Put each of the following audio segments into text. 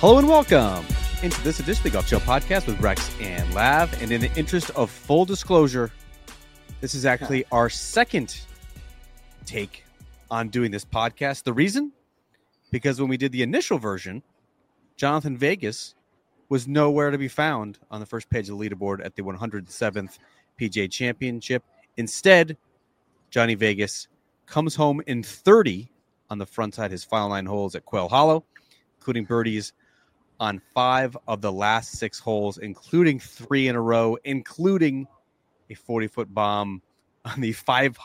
Hello and welcome into this edition of the Golf Show podcast with Rex and Lav. And in the interest of full disclosure, this is actually our second take on doing this podcast. The reason? Because when we did the initial version, Jonathan Vegas was nowhere to be found on the first page of the leaderboard at the 107th PGA Championship. Instead, Johnny Vegas comes home in 30 on the front side, his final 9 holes at Quail Hollow, including birdies on 5 of the last 6 holes, including 3 in a row, including a 40-foot bomb on the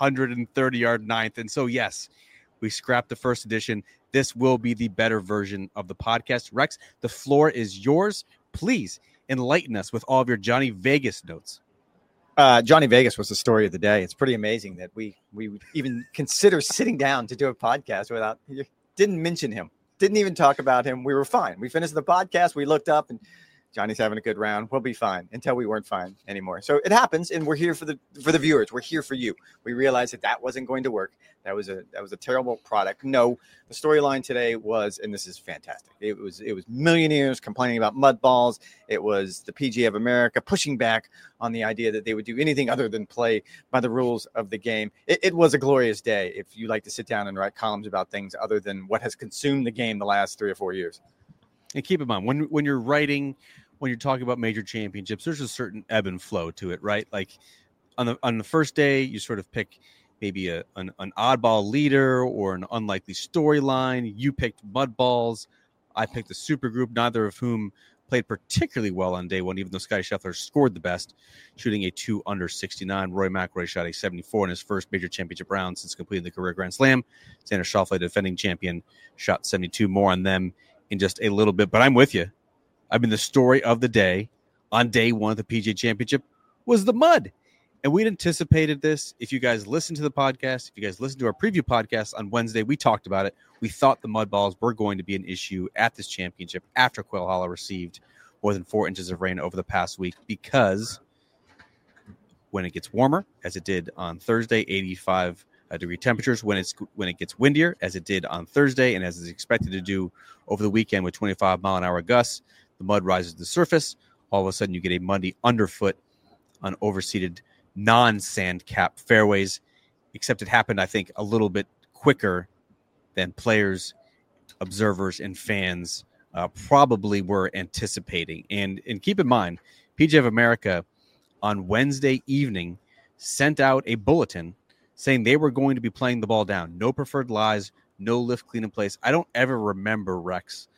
530-yard ninth. And so, yes, we scrapped the first edition. This will be the better version of the podcast. Rex, the floor is yours. Please enlighten us with all of your Johnny Vegas notes. Johnny Vegas was the story of the day. It's pretty amazing that we would even consider sitting down to do a podcast without, didn't mention him. Didn't even talk about him. We were fine. We finished the podcast. We looked up and Johnny's having a good round. We'll be fine until we weren't fine anymore. So it happens, and we're here for the viewers. We're here for you. We realized that wasn't going to work. That was a terrible product. No, the storyline today was, and this is fantastic. It was millionaires complaining about mud balls. It was the PGA of America pushing back on the idea that they would do anything other than play by the rules of the game. It was a glorious day if you like to sit down and write columns about things other than what has consumed the game the last 3 or 4 years. And keep in mind, when you're writing, when you're talking about major championships, there's a certain ebb and flow to it, right? Like on the first day, you sort of pick maybe an oddball leader or an unlikely storyline. You picked mud balls. I picked the super group, neither of whom played particularly well on day one, even though Scottie Scheffler scored the best, shooting a 2 under 69. Roy McIlroy shot a 74 in his first major championship round since completing the career Grand Slam. Xander Schauffele, defending champion, shot 72. More on them in just a little bit, but I'm with you. I mean, the story of the day on day one of the PGA Championship was the mud. And we'd anticipated this. If you guys listened to the podcast, if you guys listened to our preview podcast on Wednesday, we talked about it. We thought the mud balls were going to be an issue at this championship after Quail Hollow received more than 4 inches of rain over the past week, because when it gets warmer, as it did on Thursday, 85 degree temperatures, when it gets windier, as it did on Thursday, and as is expected to do over the weekend with 25-mile-an-hour gusts, the mud rises to the surface. All of a sudden, you get a muddy underfoot on overseeded non-sand cap fairways, except it happened, I think, a little bit quicker than players, observers, and fans probably were anticipating. And keep in mind, PGA of America on Wednesday evening sent out a bulletin saying they were going to be playing the ball down. No preferred lies, no lift clean in place. I don't ever remember, Rex,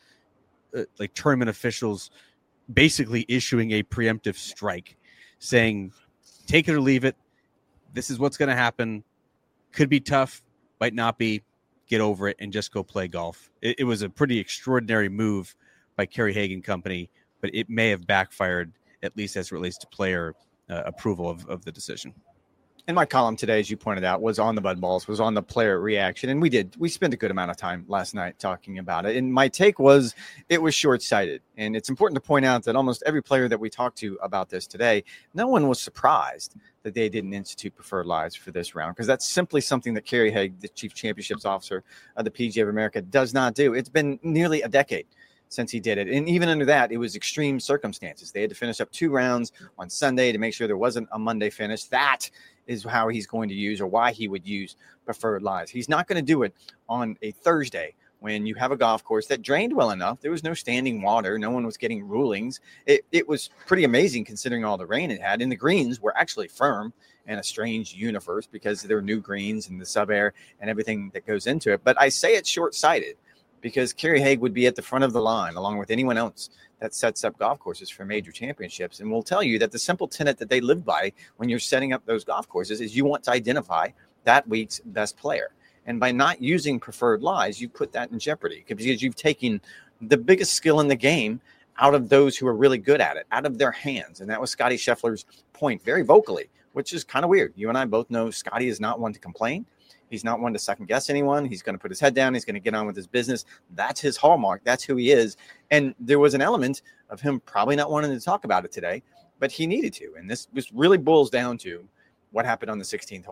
like tournament officials basically issuing a preemptive strike saying, take it or leave it. This is what's going to happen. Could be tough, might not be. Get over it and just go play golf. It was a pretty extraordinary move by Kerry Hagen Company, but it may have backfired, at least as it relates to player approval of the decision. And my column today, as you pointed out, was on the mud balls, was on the player reaction. And we spent a good amount of time last night talking about it. And my take was it was short-sighted. And it's important to point out that almost every player that we talked to about this today, no one was surprised that they didn't institute preferred lies for this round, because that's simply something that Kerry Haig, the chief championships officer of the PGA of America, does not do. It's been nearly a decade since he did it. And even under that, it was extreme circumstances. They had to finish up 2 rounds on Sunday to make sure there wasn't a Monday finish. That is how he's going to use, or why he would use, preferred lies. He's not going to do it on a Thursday when you have a golf course that drained well enough. There was no standing water. No one was getting rulings. It was pretty amazing considering all the rain it had. And the greens were actually firm in a strange universe because there were new greens and the sub-air and everything that goes into it. But I say it's short-sighted because Kerry Haig would be at the front of the line along with anyone else that sets up golf courses for major championships. And we'll tell you that the simple tenet that they live by when you're setting up those golf courses is you want to identify that week's best player. And by not using preferred lies, you put that in jeopardy because you've taken the biggest skill in the game out of those who are really good at it, out of their hands. And that was Scottie Scheffler's point very vocally, which is kind of weird. You and I both know Scottie is not one to complain. He's not one to second guess anyone. He's going to put his head down. He's going to get on with his business. That's his hallmark. That's who he is. And there was an element of him probably not wanting to talk about it today, but he needed to. And this really boils down to what happened on the 16th hole.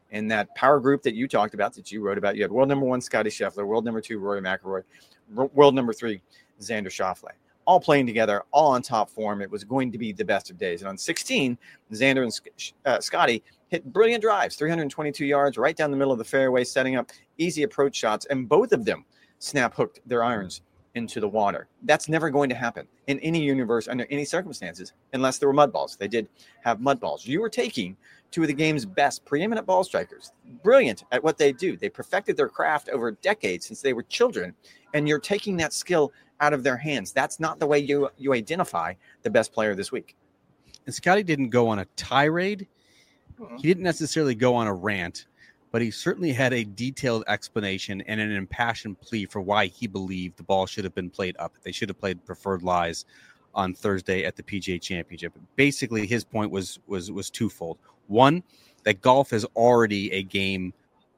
And that power group that you talked about, that you wrote about, you had world number 1, Scotty Scheffler, world number 2, Rory McIlroy, world number 3, Xander Schauffele, all playing together, all on top form. It was going to be the best of days. And on 16, Xander and Scotty hit brilliant drives, 322 yards right down the middle of the fairway, setting up easy approach shots. And both of them snap hooked their irons into the water. That's never going to happen in any universe, under any circumstances, unless there were mud balls. They did have mud balls. You were taking two of the game's best preeminent ball strikers, brilliant at what they do. They perfected their craft over decades since they were children, and you're taking that skill out of their hands. That's not the way you identify the best player this week. And Scotty didn't go on a tirade. He didn't necessarily go on a rant, but he certainly had a detailed explanation and an impassioned plea for why he believed the ball should have been played up. They should have played preferred lies on Thursday at the PGA Championship. Basically, his point was twofold. One, that golf is already a game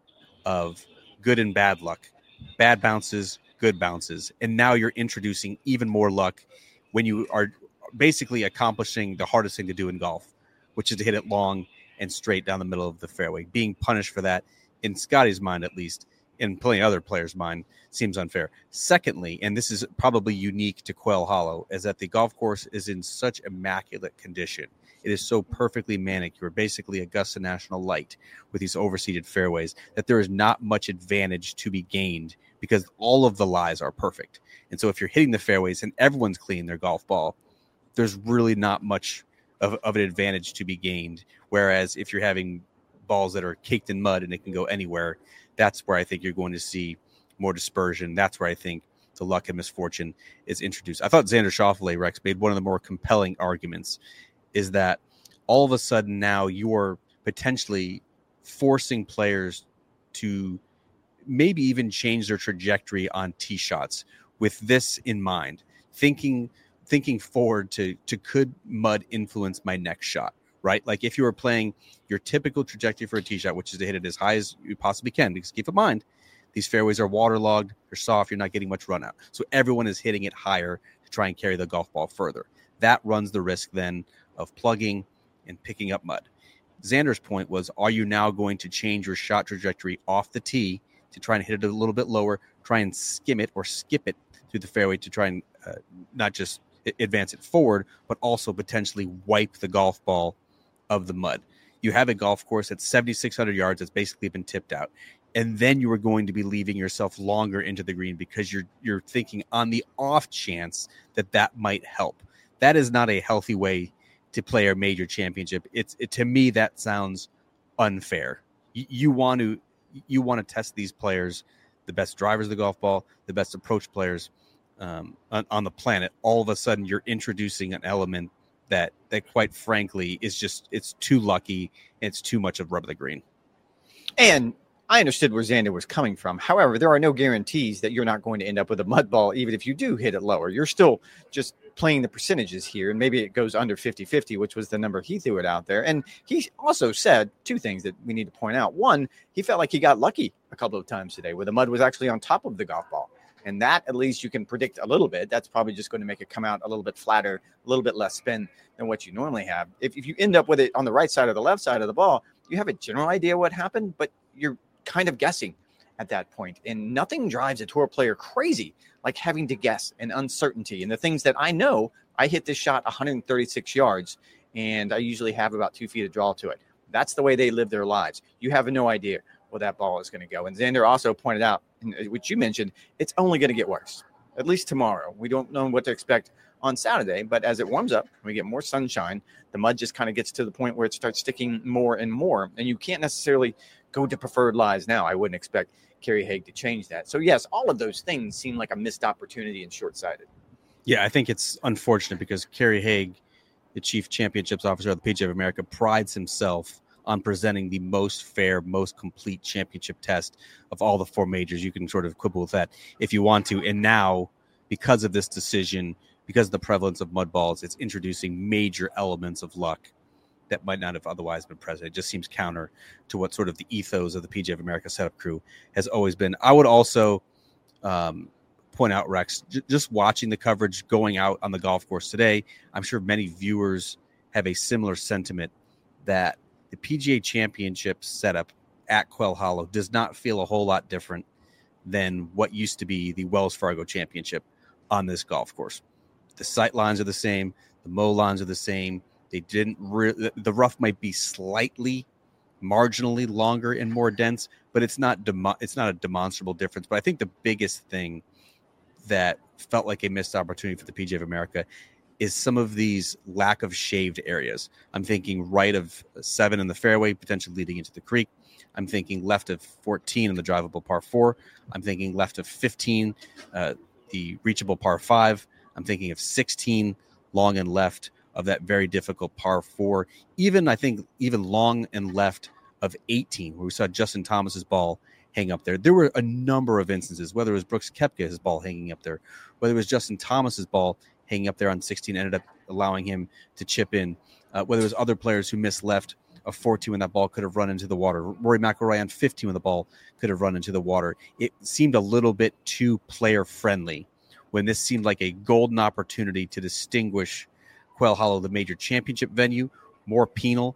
of good and bad luck, bad bounces, good bounces, and now you're introducing even more luck when you are basically accomplishing the hardest thing to do in golf, which is to hit it long and straight down the middle of the fairway. Being punished for that, in Scotty's mind at least, in plenty of other players' mind, seems unfair. Secondly, and this is probably unique to Quail Hollow, is that the golf course is in such immaculate condition. It is so perfectly manicured, basically Augusta National Light with these overseeded fairways, that there is not much advantage to be gained because all of the lies are perfect. And so if you're hitting the fairways and everyone's cleaning their golf ball, there's really not much of an advantage to be gained. Whereas if you're having balls that are caked in mud and it can go anywhere, that's where I think you're going to see more dispersion. That's where I think the luck and misfortune is introduced. I thought Xander Schauffele, Rex, made one of the more compelling arguments, is that all of a sudden now you're potentially forcing players to maybe even change their trajectory on tee shots with this in mind, thinking forward to could mud influence my next shot, right? Like if you were playing your typical trajectory for a tee shot, which is to hit it as high as you possibly can, because keep in mind, these fairways are waterlogged, they're soft, you're not getting much run out. So everyone is hitting it higher to try and carry the golf ball further. That runs the risk then of plugging and picking up mud. Xander's point was, are you now going to change your shot trajectory off the tee to try and hit it a little bit lower, try and skim it or skip it through the fairway to try and not just advance it forward, but also potentially wipe the golf ball of the mud? You have a golf course that's 7,600 yards that's basically been tipped out, and then you are going to be leaving yourself longer into the green because you're thinking on the off chance that might help. That is not a healthy way to play a major championship. To me, that sounds unfair. You want to test these players, the best drivers of the golf ball, the best approach players on the planet. All of a sudden, you're introducing an element that quite frankly is just, it's too lucky. It's too much of rub of the green. And I understood where Xander was coming from. However, there are no guarantees that you're not going to end up with a mud ball, even if you do hit it lower. You're still just playing the percentages here, and maybe it goes under 50-50, which was the number he threw it out there. And he also said two things that we need to point out. One, he felt like he got lucky a couple of times today where the mud was actually on top of the golf ball. And that, at least you can predict a little bit. That's probably just going to make it come out a little bit flatter, a little bit less spin than what you normally have. If you end up with it on the right side or the left side of the ball, you have a general idea what happened, but you're kind of guessing at that point. And nothing drives a tour player crazy like having to guess and uncertainty. And the things that I know, I hit this shot 136 yards, and I usually have about 2 feet of draw to it. That's the way they live their lives. You have no idea where that ball is going to go. And Xander also pointed out, which you mentioned, it's only going to get worse, at least tomorrow. We don't know what to expect on Saturday, but as it warms up, we get more sunshine, the mud just kind of gets to the point where it starts sticking more and more, and you can't necessarily go to preferred lies now. I wouldn't expect Kerry Haigh to change that. So yes, all of those things seem like a missed opportunity and short-sighted. Yeah, I think it's unfortunate because Kerry Haigh, the chief championships officer of the PGA of America, prides himself on presenting the most fair, most complete championship test of all the four majors. You can sort of quibble with that if you want to. And now, because of this decision, because of the prevalence of mud balls, it's introducing major elements of luck that might not have otherwise been present. It just seems counter to what sort of the ethos of the PGA of America setup crew has always been. I would also point out, Rex, just watching the coverage going out on the golf course today, I'm sure many viewers have a similar sentiment that the PGA Championship setup at Quail Hollow does not feel a whole lot different than what used to be the Wells Fargo Championship on this golf course. The sight lines are the same. The mow lines are the same. They didn't the rough might be slightly marginally longer and more dense, but it's not a demonstrable difference. But I think the biggest thing that felt like a missed opportunity for the PGA of America is some of these lack of shaved areas. I'm thinking right of 7 in the fairway, potentially leading into the creek. I'm thinking left of 14 in the drivable par 4. I'm thinking left of 15, the reachable par 5. I'm thinking of 16 long and left of that very difficult par 4. I think even long and left of 18, where we saw Justin Thomas's ball hang up there. There were a number of instances, whether it was Brooks Koepka's ball hanging up there, whether it was Justin Thomas's ball hanging up there on 16, ended up allowing him to chip in, whether it was other players who missed left of 14 when that ball could have run into the water. Rory McIlroy on 15 when the ball could have run into the water. It seemed a little bit too player friendly when this seemed like a golden opportunity to distinguish Quail Hollow, the major championship venue, more penal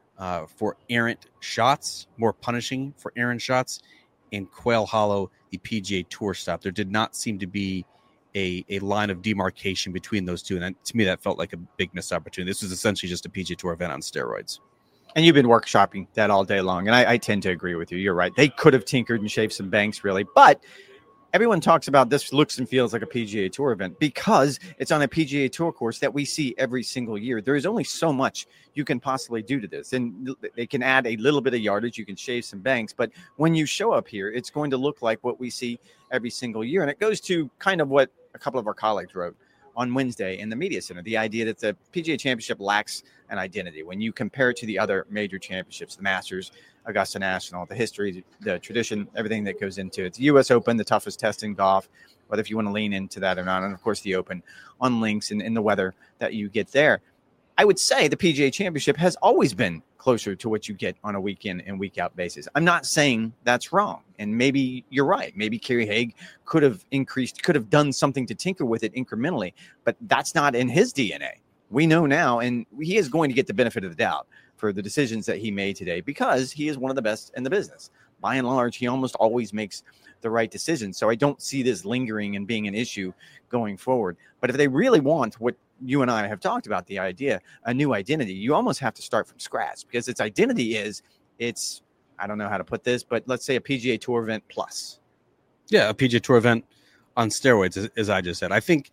for errant shots, more punishing for errant shots, and Quail Hollow, the PGA Tour stop. There did not seem to be a line of demarcation between those two. And to me, that felt like a big missed opportunity. This was essentially just a PGA Tour event on steroids. And you've been workshopping that all day long. And I tend to agree with you. You're right. They could have tinkered and shaved some banks, really. But everyone talks about this looks and feels like a PGA Tour event because it's on a PGA Tour course that we see every single year. There is only so much you can possibly do to this. And they can add a little bit of yardage. You can shave some banks. But when you show up here, it's going to look like what we see every single year. And it goes to kind of what a couple of our colleagues wrote on Wednesday in the media center, the idea that the PGA Championship lacks an identity. When you compare it to the other major championships, the Masters, Augusta National, the history, the tradition, everything that goes into it. The U.S. Open, the toughest test in golf, whether if you want to lean into that or not. And, of course, the Open on links and in the weather that you get there. I would say the PGA Championship has always been closer to what you get on a week in and week out basis. I'm not saying that's wrong. And maybe you're right. Maybe Kerry Haigh could have done something to tinker with it incrementally, but that's not in his DNA. We know now, and he is going to get the benefit of the doubt for the decisions that he made today because he is one of the best in the business. By and large, he almost always makes the right decision. So I don't see this lingering and being an issue going forward. But if they really want what you and I have talked about, the idea, a new identity, you almost have to start from scratch because its identity it's, I don't know how to put this, but let's say a PGA Tour event plus. Yeah, a PGA Tour event on steroids, as I just said. I think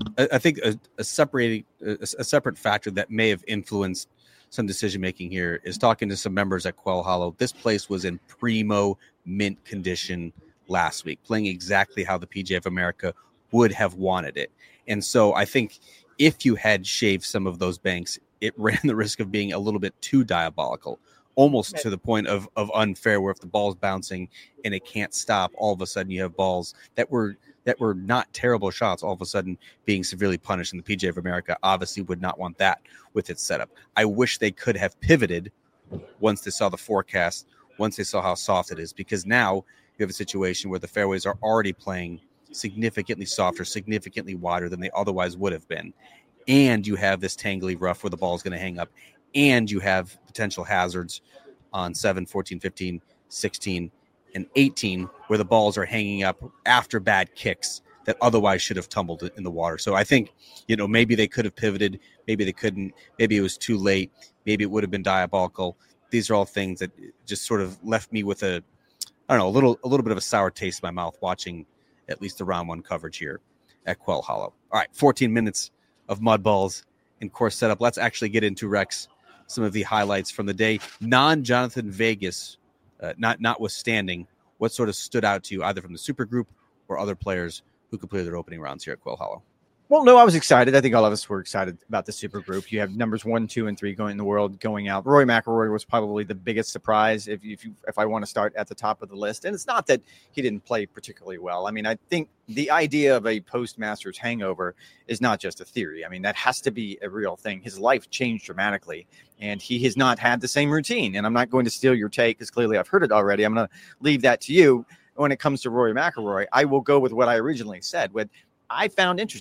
a separate factor that may have influenced some decision-making here is talking to some members at Quail Hollow. This place was in primo mint condition last week, playing exactly how the PGA of America would have wanted it. And so I think if you had shaved some of those banks, it ran the risk of being a little bit too diabolical, almost to the point of unfair, where if the ball's bouncing and it can't stop, all of a sudden you have balls that were not terrible shots all of a sudden being severely punished. And the PGA of America obviously would not want that with its setup. I wish they could have pivoted once they saw the forecast, once they saw how soft it is, because now you have a situation where the fairways are already playing significantly softer, significantly wider than they otherwise would have been. And you have this tangly rough where the ball is going to hang up. And you have potential hazards on 7, 14, 15, 16, and 18, where the balls are hanging up after bad kicks that otherwise should have tumbled in the water. So I think, maybe they could have pivoted. Maybe they couldn't. Maybe it was too late. Maybe it would have been diabolical. These are all things that just sort of left me with a little bit of a sour taste in my mouth watching at least the round one coverage here at Quail Hollow. All right, 14 minutes of mud balls and course setup. Let's actually get into, Rex, some of the highlights from the day. Non-Jonathan Vegas, notwithstanding, what sort of stood out to you either from the super group or other players who completed their opening rounds here at Quail Hollow? Well, no, I was excited. I think all of us were excited about the super group. You have numbers 1, 2, and 3 going in the world going out. Rory McIlroy was probably the biggest surprise if I want to start at the top of the list. And it's not that he didn't play particularly well. I mean, I think the idea of a post-Masters hangover is not just a theory. I mean, that has to be a real thing. His life changed dramatically, and he has not had the same routine. And I'm not going to steal your take because clearly I've heard it already. I'm going to leave that to you. When it comes to Rory McIlroy, I will go with what I originally said. What I found interesting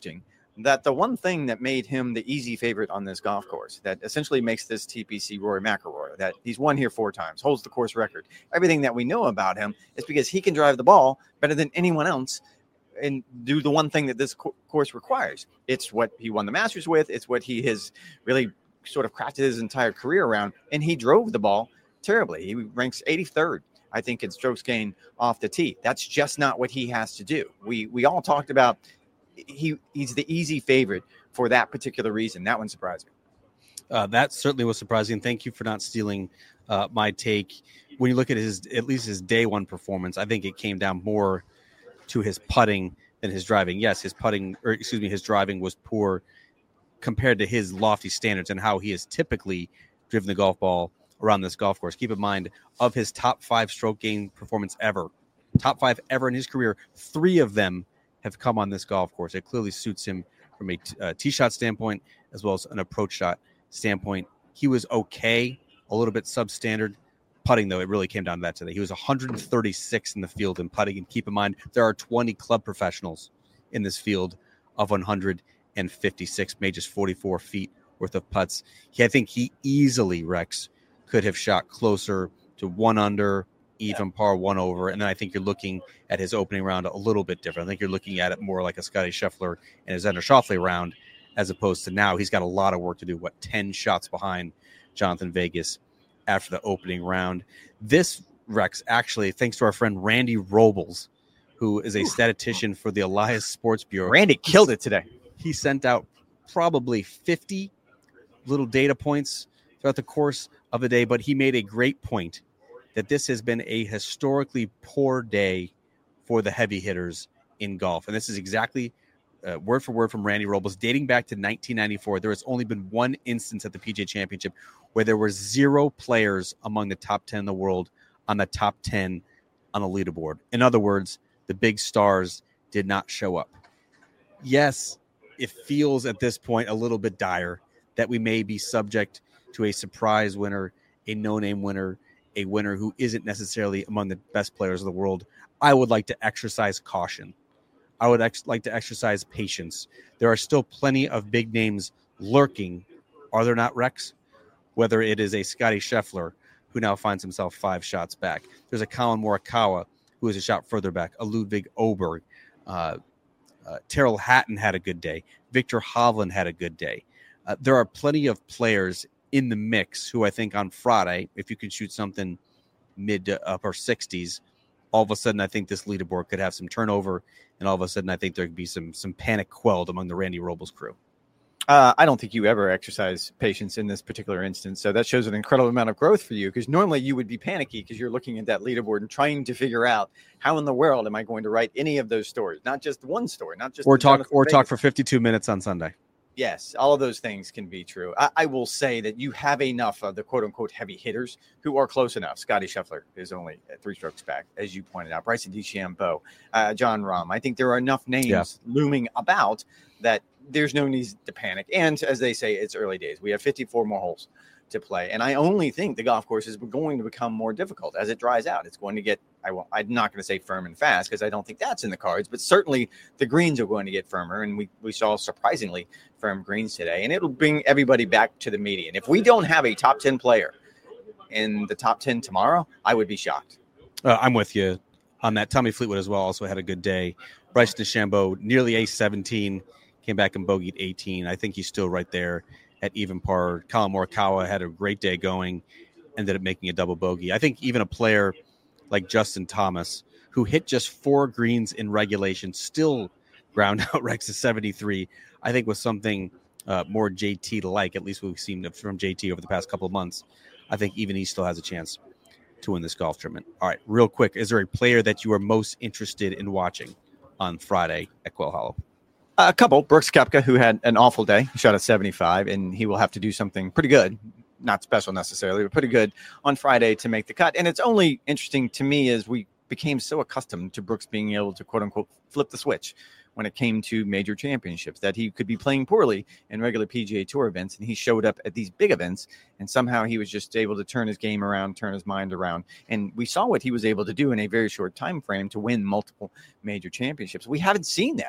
that the one thing that made him the easy favorite on this golf course, that essentially makes this TPC Rory McIlroy, that he's won here 4 times, holds the course record. Everything that we know about him is because he can drive the ball better than anyone else and do the one thing that this course requires. It's what he won the Masters with. It's what he has really sort of crafted his entire career around. And he drove the ball terribly. He ranks 83rd, I think, in strokes gained off the tee. That's just not what he has to do. We all talked about he's the easy favorite for that particular reason. That one surprised me. That certainly was surprising. Thank you for not stealing my take. When you look at at least his day one performance, I think it came down more to his putting than his driving. Yes, his driving was poor compared to his lofty standards and how he has typically driven the golf ball around this golf course. Keep in mind, of his top 5 stroke gain performance ever, top 5 ever in his career, 3 of them have come on this golf course. It clearly suits him from a tee shot standpoint as well as an approach shot standpoint. He was okay, a little bit substandard. Putting, though, it really came down to that today. He was 136 in the field in putting. And keep in mind, there are 20 club professionals in this field of 156, made just 44 feet worth of putts. I think he easily, Rex, could have shot closer to 1 under, even par, 1 over. And then I think you're looking at his opening round a little bit different. I think you're looking at it more like a Scotty Scheffler and his Xander Schauffele round, as opposed to now he's got a lot of work to do. 10 shots behind Jonathan Vegas after the opening round. This, Rex, actually, thanks to our friend Randy Robles, who is a statistician for the Elias Sports Bureau. Randy killed it today. He sent out probably 50 little data points throughout the course of the day, but he made a great point that this has been a historically poor day for the heavy hitters in golf. And this is exactly word for word from Randy Robles, dating back to 1994. There has only been one instance at the PGA Championship where there were 0 players among the top 10 in the world on the top 10 on the leaderboard. In other words, the big stars did not show up. Yes, it feels at this point a little bit dire that we may be subject to a surprise winner, a no-name winner, a winner who isn't necessarily among the best players of the world. I would like to exercise caution. I would like to exercise patience. There are still plenty of big names lurking, are there not, Rex? Whether it is a Scotty Scheffler, who now finds himself 5 shots back. There's a Colin Morikawa, who is a shot further back. A Ludwig Oberg. Terrell Hatton had a good day. Victor Hovland had a good day. There are plenty of players in the mix who I think on Friday, if you could shoot something mid to upper 60s, all of a sudden I think this leaderboard could have some turnover, and all of a sudden I think there could be some panic quelled among the Randy Robles crew. I don't think you ever exercise patience in this particular instance. So that shows an incredible amount of growth for you, because normally you would be panicky because you're looking at that leaderboard and trying to figure out how in the world am I going to write any of those stories, not just one story, not just or talk for 52 minutes on Sunday. Yes, all of those things can be true. I will say that you have enough of the quote-unquote heavy hitters who are close enough. Scotty Scheffler is only 3 strokes back, as you pointed out. Bryson DeChambeau, Jon Rahm. I think there are enough names looming about that there's no need to panic. And as they say, it's early days. We have 54 more holes to play. And I only think the golf course is going to become more difficult as it dries out. It's going to get, I'm not going to say firm and fast because I don't think that's in the cards, but certainly the greens are going to get firmer. And we saw surprisingly firm greens today, and it'll bring everybody back to the median. If we don't have a top 10 player in the top 10 tomorrow, I would be shocked. I'm with you on that. Tommy Fleetwood as well also had a good day. Bryson DeChambeau, nearly a 17, came back and bogeyed 18. I think he's still right there at even par. Colin Morikawa had a great day going, ended up making a double bogey. I think even a player like Justin Thomas, who hit just 4 greens in regulation, still ground out Rex's 73, I think was something more JT-like, at least what we've seen from JT over the past couple of months. I think even he still has a chance to win this golf tournament. All right, real quick, is there a player that you are most interested in watching on Friday at Quail Hollow? A couple. Brooks Koepka, who had an awful day, shot at 75, and he will have to do something pretty good, not special necessarily, but pretty good on Friday to make the cut. And it's only interesting to me as we became so accustomed to Brooks being able to, quote unquote, flip the switch when it came to major championships, that he could be playing poorly in regular PGA Tour events, and he showed up at these big events, and somehow he was just able to turn his game around, turn his mind around, and we saw what he was able to do in a very short time frame to win multiple major championships. We haven't seen that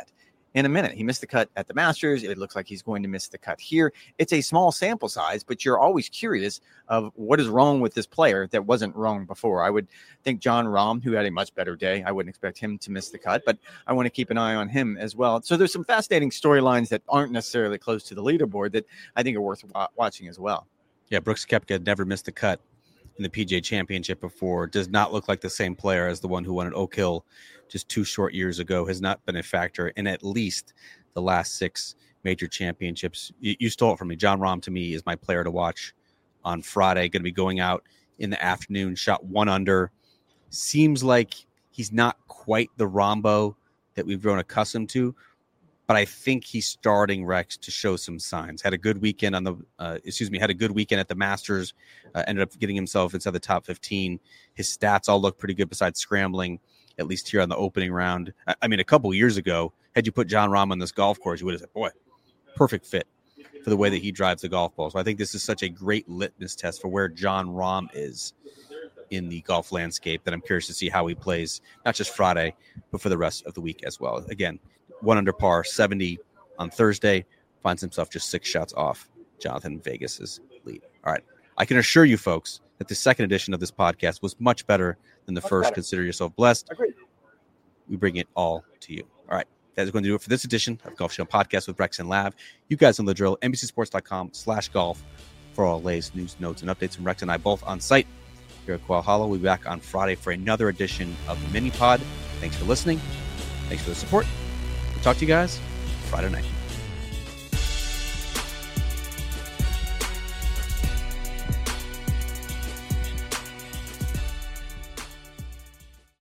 in a minute. He missed the cut at the Masters. It looks like he's going to miss the cut here. It's a small sample size, but you're always curious of what is wrong with this player that wasn't wrong before. I would think Jon Rahm, who had a much better day, I wouldn't expect him to miss the cut, but I want to keep an eye on him as well. So there's some fascinating storylines that aren't necessarily close to the leaderboard that I think are worth watching as well. Yeah, Brooks Koepka never missed the cut in the PGA Championship before. Does not look like the same player as the one who won at Oak Hill just 2 short years ago. Has not been a factor in at least the last 6 major championships. You stole it from me. Jon Rahm, to me, is my player to watch on Friday. Going to be going out in the afternoon, shot 1 under. Seems like he's not quite the Rahmbo that we've grown accustomed to, but I think he's starting, Rex, to show some signs. Had a good weekend on the, had a good weekend at the Masters. Ended up getting himself inside the top 15. His stats all look pretty good besides scrambling, at least here on the opening round. I mean, a couple years ago, had you put Jon Rahm on this golf course, you would have said, boy, perfect fit for the way that he drives the golf ball. So I think this is such a great litmus test for where Jon Rahm is in the golf landscape that I'm curious to see how he plays, not just Friday, but for the rest of the week as well. Again, 1 under par, 70 on Thursday, finds himself just 6 shots off Jonathan Vegas's lead. All right. I can assure you folks that the second edition of this podcast was much better than the first. Consider yourself blessed. Agreed. We bring it all to you. All right. That is going to do it for this edition of Golf Show Podcast with Rex and Lav. You guys know the drill. NBCSports.com/golf for all latest news, notes, and updates from Rex and I both on site here at Quail Hollow. We'll be back on Friday for another edition of the Mini Pod. Thanks for listening. Thanks for the support. We'll talk to you guys Friday night.